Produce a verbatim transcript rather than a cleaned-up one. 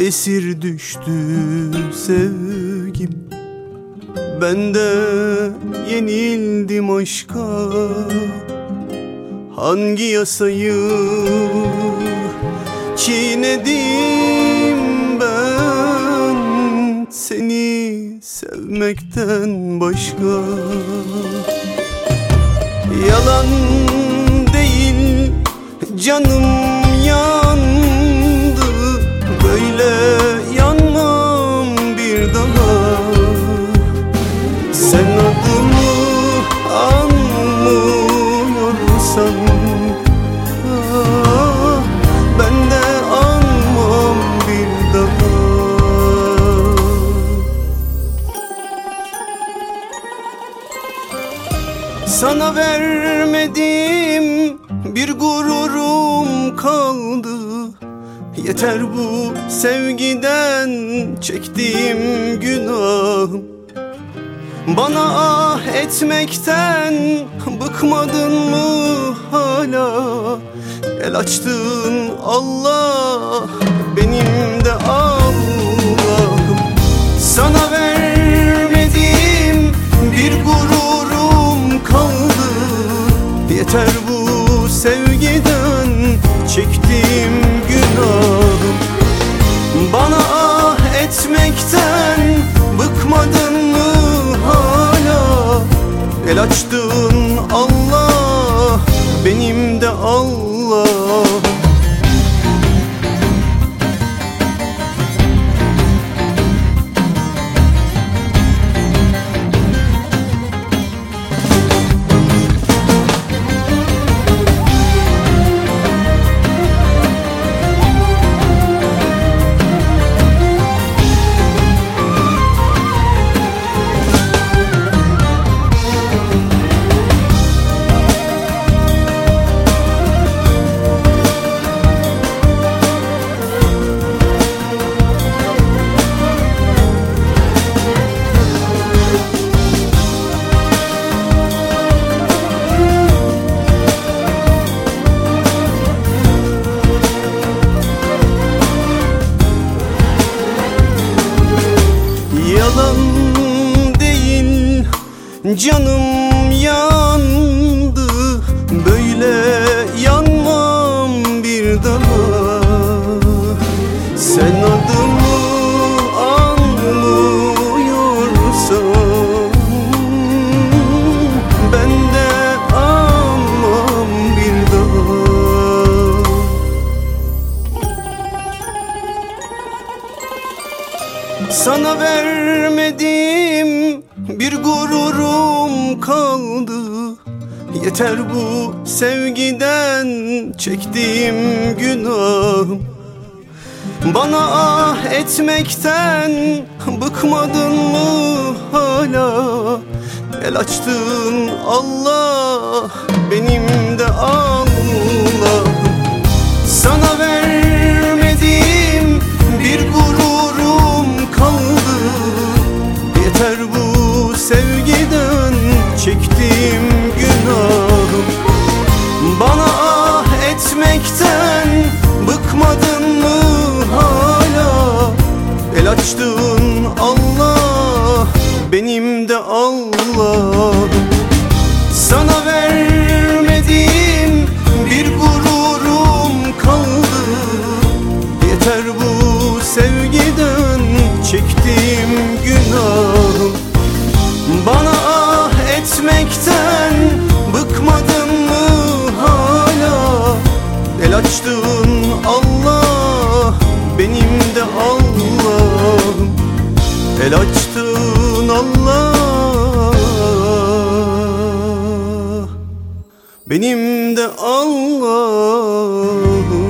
esir düştü sevgim. Ben de yenildim aşka. Hangi yasayı çiğnedim ben, seni sevmekten başka? Yalan değil canım yandı, böyle yanmam bir daha. Sen adımı anmıyorsan ah, ben de anmam bir daha. Sana vermediğim bir gururum kaldı. Yeter bu sevgiden çektiğim günahım. Bana ah etmekten bıkmadın mı hala? El açtın Allah, benim de Allah'ım. Sana vermediğim bir gururum kaldı. Yeter bu sevgiden çektiğim günahım. Bana ah etmekten bıkmadın mı hala? El açtın Allah, benim de Allah. Yalan değil canım yandı, böyle yanmam bir daha. Sen adımı anmıyorsan ben de anmam bir daha. Sana vermediğim bir gururum kaldı. Yeter bu sevgiden çektiğim günahım. Bana ah etmekten bıkmadın mı hala? El açtın Allah, benim de Allah'ım. Sana vermediğim bir gururum kaldı. Yeter bu sevgiden çektiğim günahım. Bana ah etmekten bıkmadın mı hala? El açtın Allah, benim de Allah'ım. Sana vermediğim bir gururum kaldı. Yeter bu sevgiden çektiğim günahım. Bana ah etmekten bıkmadın mı hala? El açtın Allah, benim de Allah'ım. El açtın Allah, benim de Allah'ım.